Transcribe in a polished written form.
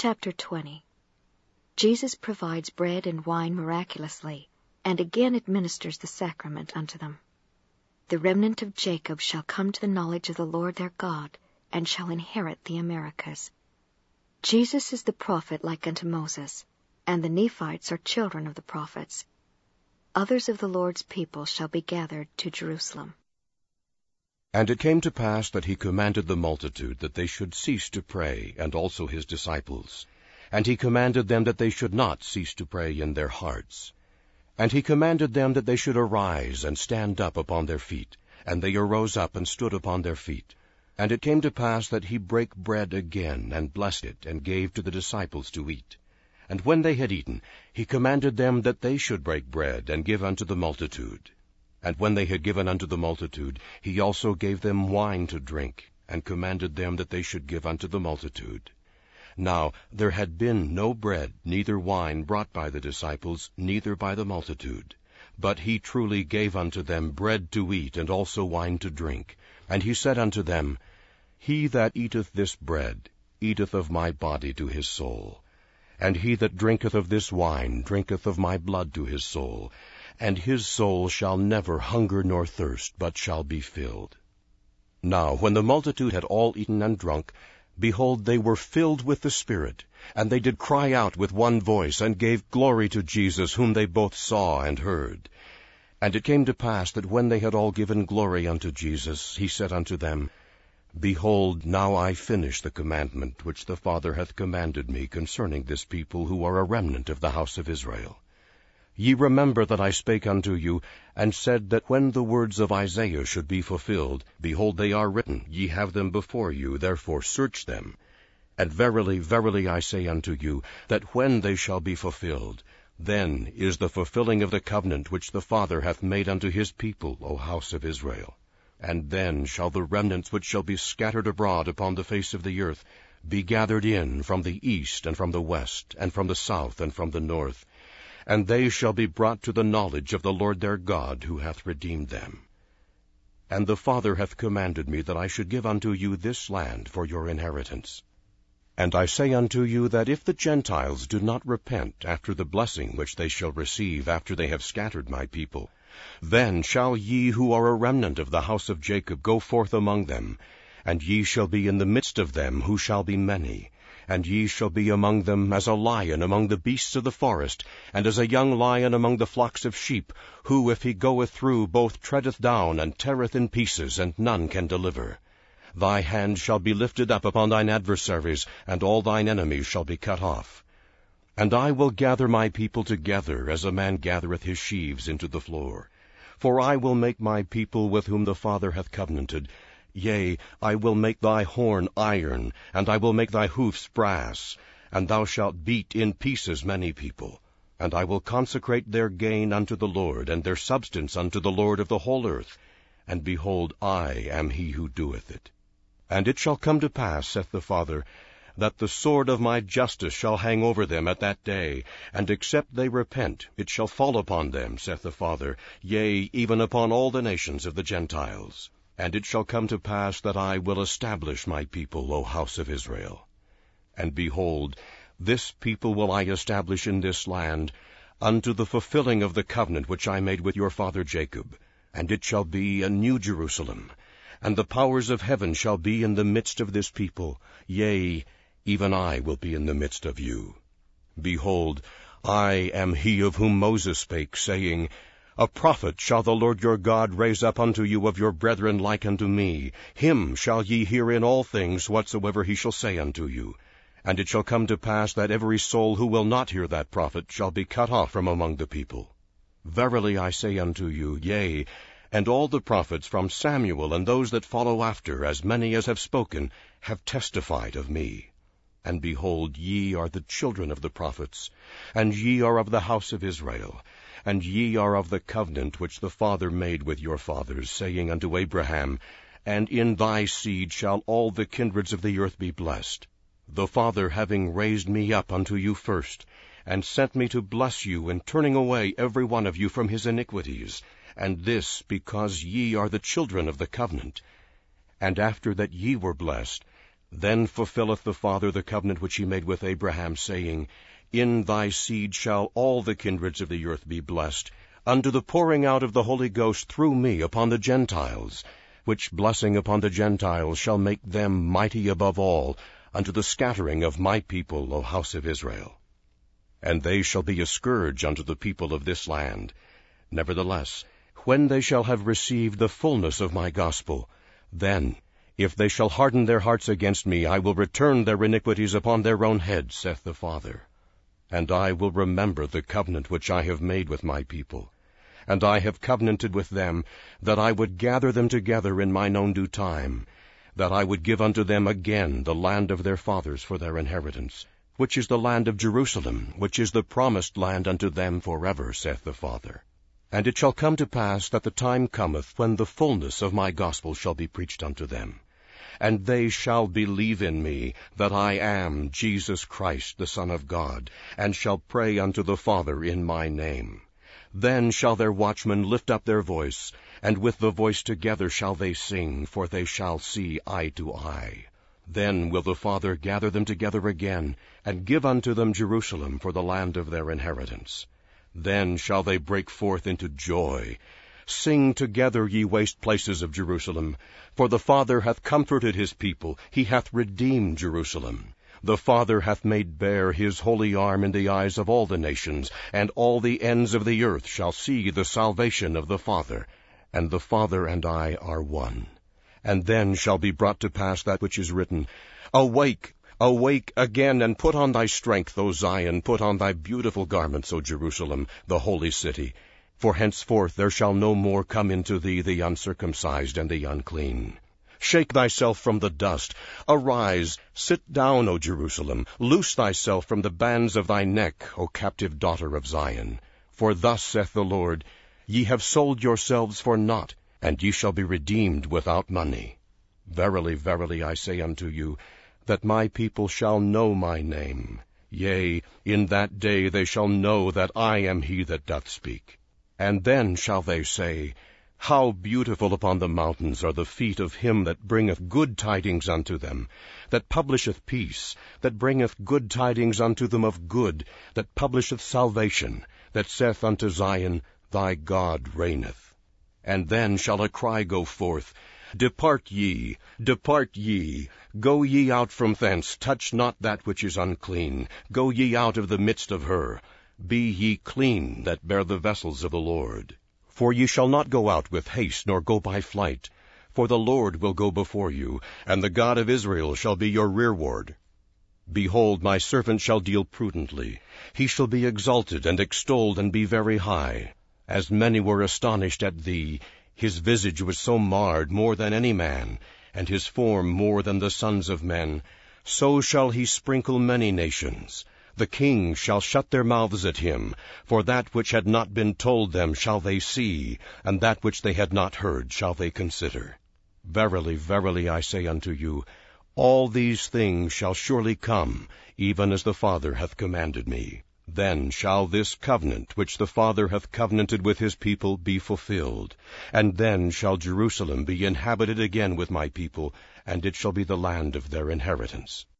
Chapter 20. Jesus provides bread and wine miraculously, and again administers the sacrament unto them. The remnant of Jacob shall come to the knowledge of the Lord their God, and shall inherit the Americas. Jesus is the prophet like unto Moses, and the Nephites are children of the prophets. Others of the Lord's people shall be gathered to Jerusalem. And it came to pass that he commanded the multitude that they should cease to pray, and also his disciples. And he commanded them that they should not cease to pray in their hearts. And he commanded them that they should arise and stand up upon their feet. And they arose up and stood upon their feet. And it came to pass that he brake bread again, and blessed it, and gave to the disciples to eat. And when they had eaten, he commanded them that they should break bread, and give unto the multitude. And when they had given unto the multitude, he also gave them wine to drink, and commanded them that they should give unto the multitude. Now there had been no bread, neither wine brought by the disciples, neither by the multitude. But he truly gave unto them bread to eat, and also wine to drink. And he said unto them, He that eateth this bread eateth of my body to his soul. And he that drinketh of this wine drinketh of my blood to his soul. And his soul shall never hunger nor thirst, but shall be filled. Now when the multitude had all eaten and drunk, behold, they were filled with the Spirit, and they did cry out with one voice, and gave glory to Jesus, whom they both saw and heard. And it came to pass that when they had all given glory unto Jesus, he said unto them, Behold, now I finish the commandment which the Father hath commanded me concerning this people, who are a remnant of the house of Israel. Ye remember that I spake unto you, and said that when the words of Isaiah should be fulfilled, behold, they are written, ye have them before you, therefore search them. And verily, verily, I say unto you, that when they shall be fulfilled, then is the fulfilling of the covenant which the Father hath made unto his people, O house of Israel. And then shall the remnants which shall be scattered abroad upon the face of the earth be gathered in from the east, and from the west, and from the south, and from the north. And they shall be brought to the knowledge of the Lord their God, who hath redeemed them. And the Father hath commanded me that I should give unto you this land for your inheritance. And I say unto you that if the Gentiles do not repent after the blessing which they shall receive after they have scattered my people, then shall ye who are a remnant of the house of Jacob go forth among them, and ye shall be in the midst of them who shall be many. And ye shall be among them as a lion among the beasts of the forest, and as a young lion among the flocks of sheep, who, if he goeth through, both treadeth down and teareth in pieces, and none can deliver. Thy hand shall be lifted up upon thine adversaries, and all thine enemies shall be cut off. And I will gather my people together, as a man gathereth his sheaves into the floor. For I will make my people with whom the Father hath covenanted, yea, I will make thy horn iron, and I will make thy hoofs brass, and thou shalt beat in pieces many people. And I will consecrate their gain unto the Lord, and their substance unto the Lord of the whole earth. And behold, I am he who doeth it. And it shall come to pass, saith the Father, that the sword of my justice shall hang over them at that day, and except they repent, it shall fall upon them, saith the Father, yea, even upon all the nations of the Gentiles. And it shall come to pass that I will establish my people, O house of Israel. And behold, this people will I establish in this land, unto the fulfilling of the covenant which I made with your father Jacob. And it shall be a new Jerusalem, and the powers of heaven shall be in the midst of this people, yea, even I will be in the midst of you. Behold, I am he of whom Moses spake, saying, A prophet shall the Lord your God raise up unto you of your brethren like unto me. Him shall ye hear in all things whatsoever he shall say unto you. And it shall come to pass that every soul who will not hear that prophet shall be cut off from among the people. Verily I say unto you, yea, and all the prophets from Samuel and those that follow after, as many as have spoken, have testified of me. And behold, ye are the children of the prophets, and ye are of the house of Israel, and ye are of the covenant which the Father made with your fathers, saying unto Abraham, And in thy seed shall all the kindreds of the earth be blessed. The Father having raised me up unto you first, and sent me to bless you in turning away every one of you from his iniquities, and this because ye are the children of the covenant. And after that ye were blessed, Then fulfilleth the Father the covenant which he made with Abraham, saying, In thy seed shall all the kindreds of the earth be blessed, unto the pouring out of the Holy Ghost through me upon the Gentiles, which blessing upon the Gentiles shall make them mighty above all, unto the scattering of my people, O house of Israel. And they shall be a scourge unto the people of this land. Nevertheless, when they shall have received the fullness of my gospel, then, if they shall harden their hearts against me, I will return their iniquities upon their own heads, saith the Father. And I will remember the covenant which I have made with my people. And I have covenanted with them, that I would gather them together in mine own due time, that I would give unto them again the land of their fathers for their inheritance, which is the land of Jerusalem, which is the promised land unto them forever, saith the Father. And it shall come to pass that the time cometh when the fullness of my gospel shall be preached unto them. And they shall believe in me, that I am Jesus Christ, the Son of God, and shall pray unto the Father in my name. Then shall their watchmen lift up their voice, and with the voice together shall they sing, for they shall see eye to eye. Then will the Father gather them together again, and give unto them Jerusalem for the land of their inheritance. Then shall they break forth into joy. Sing together, ye waste places of Jerusalem, for the Father hath comforted his people, he hath redeemed Jerusalem. The Father hath made bare his holy arm in the eyes of all the nations, and all the ends of the earth shall see the salvation of the Father. And the Father and I are one. And then shall be brought to pass that which is written, Awake, awake again, and put on thy strength, O Zion, put on thy beautiful garments, O Jerusalem, the holy city. For henceforth there shall no more come into thee the uncircumcised and the unclean. Shake thyself from the dust. Arise, sit down, O Jerusalem. Loose thyself from the bands of thy neck, O captive daughter of Zion. For thus saith the Lord, Ye have sold yourselves for naught, and ye shall be redeemed without money. Verily, verily, I say unto you, that my people shall know my name. Yea, in that day they shall know that I am he that doth speak. And then shall they say, How beautiful upon the mountains are the feet of him that bringeth good tidings unto them, that publisheth peace, that bringeth good tidings unto them of good, that publisheth salvation, that saith unto Zion, Thy God reigneth. And then shall a cry go forth, Depart ye, go ye out from thence, touch not that which is unclean, go ye out of the midst of her. Be ye clean that bear the vessels of the Lord. For ye shall not go out with haste, nor go by flight. For the Lord will go before you, and the God of Israel shall be your rearward. Behold, my servant shall deal prudently. He shall be exalted and extolled and be very high. As many were astonished at thee, his visage was so marred more than any man, and his form more than the sons of men. So shall he sprinkle many nations. The kings shall shut their mouths at him, for that which had not been told them shall they see, and that which they had not heard shall they consider. Verily, verily, I say unto you, all these things shall surely come, even as the Father hath commanded me. Then shall this covenant which the Father hath covenanted with his people be fulfilled. And then shall Jerusalem be inhabited again with my people, and it shall be the land of their inheritance.